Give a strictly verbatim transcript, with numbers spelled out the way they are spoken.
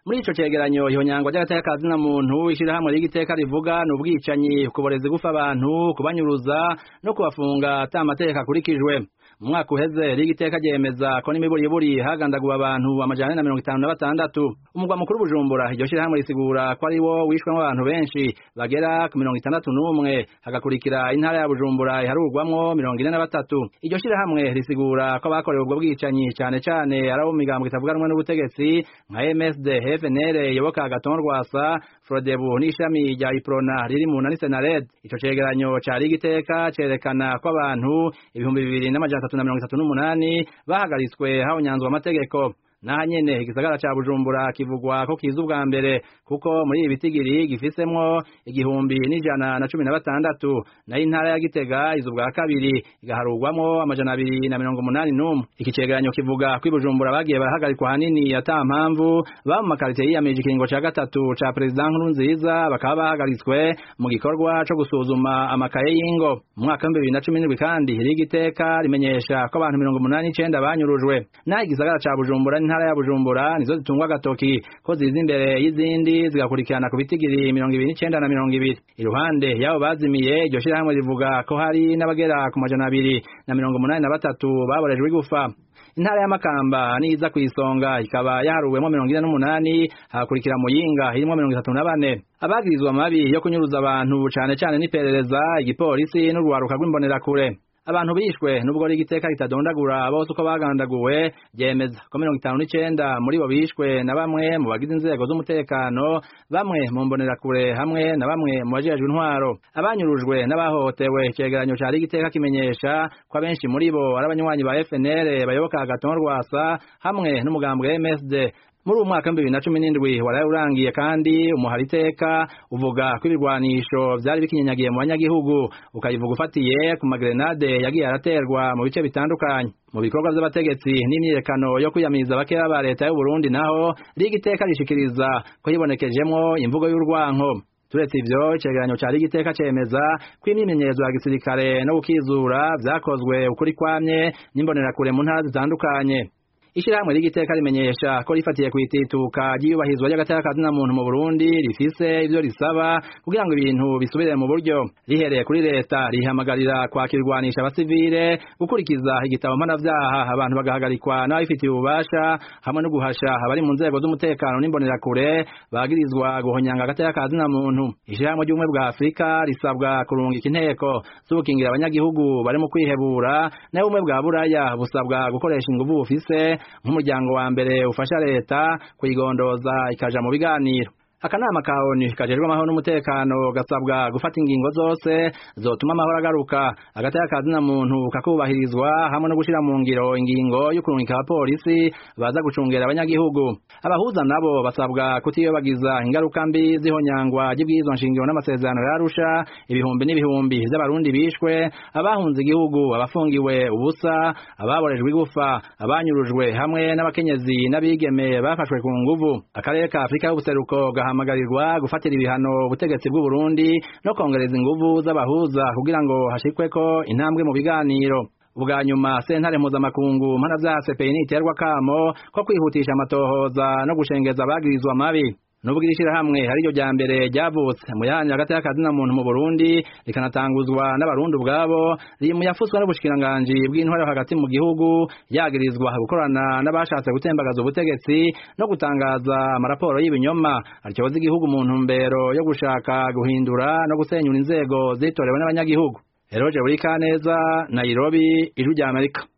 muri ico cegeranyo ihonyangwa ry'agateka ka zina muntu ishirahamwe ry'igiteka rivuga n'ubwicanyi kuboreza gufa abantu kubanyuruza no kubafunga ata amategeko akurikijwe. Mu mwaka uheze rigiteka ryemeza ko n'imiburiburi hagandaguwe abantu amajana na mirongo itanu na batandatu. Umugwa mukuru Bujumbura iryo shirahamwe risigura ko ari wo wishwemo abantu benshi bagera ku mirongo itandatu n'umwe, hagakurikira intara ya Bujumbura iharurwamwo mirongo ine na batatu. Iryo shirahamwe risigura ko abakorewe ubwo bwicanyi cane cane ari abo mu migambwe itavuga rumwe n'ubutegetsi nka M S D, F N L, Yoboka Agathon Rwasa, Frodebu n'ishami rya Iprona riri mu Nani Senared. Ico cegeranyo ca rigiteka cerekana ko abantu ibihumbi bibiri n'amajana atatu na mirongo itatu n'umunani bahagaritswe habonyanzwe amategeko. Naha nyene igisagara ca Bujumbura kivugwa ko kiza ubwa mbere kuko muri ibi bitigiri gifisemwo igihumbi n'ijana na cumi na batandatu, nayo intara ya Gitega iza ubwa kabiri igaharurwamwo amajana abiri na mirongo umunani n'umwe. Iki cegeranyo kivuga ko i Bujumbura bagiye barahagarikwa hanini ata mpamvu, ba mu makarite yiyamirije ikiringo ca gatatu ca Perezida Nkurunziza bakaba bahagaritswe mu gikorwa co gusuzuma amakaye y'ingo. Mu mwaka w'ibihumbi bibiri na cumi n'indwi kandi rigiteka rimenyesha ko abantu mirongo umunani n'icenda banyurujwe. Naho igisagara ca Bujumbura intara ya Bujumbura nizo zitungwa agatoki ko ziza imbere y'izindi zigakurikirana ku bitigiri mirongo ibiri n'icenda na mirongo ibiri. Iruhande yabo bazimiye iryo shirahamwe rivuga ko hari n'abagera ku majana abiri na mirongo umunani na batatu baborejwe igufa. Intara ya Makamba niza kwisonga ikaba yaharuwemo mirongo ine n'umunani, hakurikira Muyinga irimwo mirongo itatu na bane. Abagirizwa amabi yo kunyuruza abantu cane cane n'iperereza, igipolisi n'urwaruka rw'imbonerakure. Abantu bishwe nubwo rigiteka ritadondagura bose uko bagandaguwe, byemeza ko mirongo itanu n'icenda muri bo bishwe na bamwe mu bagize inzego z'umutekano, bamwe mu mbonerakure hamwe na bamwe mu bajejwe intwaro. Abanyurujwe n'abahohotewe icegeranyo ca rigiteka kimenyesha ko abenshi muri bo ari abanywanyi ba F N L, Bayoboka Agathon Rwasa hamwe n'umugambwe M S D. Muri uwo mwaka w'ibihumbi bibiri na cumi n'indwi waraye urangiye kandi umuhariteka uvuga ko ibirwanisho vyari bikinyanyagiye mu banyagihugu, ukayivuga ufatiye ku magrenade yagiye araterwa mu bice bitandukanye. Mu bikorwa vy'abategetsi n'imyirekano yo kwiyamiriza bakeya ba leta y'u Burundi naho rigiteka rishikiriza ko hibonekejemwo imvugo y'urwanko. Turetse ivyo icegeranyo ca rigiteka cemeza ko imyimenyerezo ya gisirikare no gukizura vyakozwe ukuri kwamye n'imbonerakure mu ntara zitandukanye. Ishirahamwe rigiteka rimenyesha ko rifatiye kwitituka ryiyubahizwa ry'agateka ka zina muntu mu Burundi rifise ivyo risaba kugira ngo ibintu bisubire mu buryo. Rihereye kuri leta rihamagarira kwakirwanisha abasivile, gukurikiza igitabo mpanavyaha abantu bagahagarikwa n'abifitiye ububasha, hamwe no guhasha abari mu nzego z'umutekano n'imbonerakure bagirizwa guhonyanga agateka ka zina muntu. Ishirahamwe ry'ubumwe bwa Afrika risabwa kurungika inteko z'ubukingira abanyagihugu bari mu kwihebura, nayo ubumwe bwa Buraya busabwa gukoresha inguvu bufise nk'umuryango wa mbere ufasha leta kuyigondoza ikaja mu biganiro. Akanama ka O N U kajejwe amahoro n'umutekano gasabwa gufata ingingo zose zotuma amahoro agaruka, agateka ka zina muntu kakubahirizwa, hamwe no gushira mu ngiro ingingo yo kurungika abapolisi baza gucungera abanyagihugu. Abahuza nabo basabwa kutiyobagiza ingaruka mbi zihonyangwa ry'ibwirizwa nshingiro n'amasezerano ya Arusha, ibihumbi n'ibihumbi vy'abarundi bishwe, abahunze igihugu, abafungiwe ubusa, ababorejwe igufa, abanyurujwe hamwe n'abakenyezi n'abigeme bafashwe ku nguvu. Akarere ka Afrika y'ubuseruko hamagarirwa gufatira ibihano ubutegetsi bw'u Burundi no kongereza inguvu z'abahuza kugira ngo hashikweko intambwe mu biganiro. Ubwa nyuma sentare mpuzamakungu mpanavyaha C P I iterwa kamo ko kwihutisha amatohoza no gushengeza abagirizwa amabi. Nubwo ishirahamwe hari ryo rya mbere ryavutse mu yanya agateka ka zina muntu mu Burundi rikanatanguzwa n'abarundi ubwabo, riri mu yafuswa n'ubushikiranganji bw'intwaro hagati mu gihugu, yagirizwa gukorana n'abashatse gutembagaza ubutegetsi no gutangaza amaraporo y'ibinyoma aryoza igihugu mu ntumbero yo gushaka guhindura no gusenyura inzego zitorewe n'abanyagihugu. Eroje Burikaneza, Nairobi, Ijwi ry'Amerika.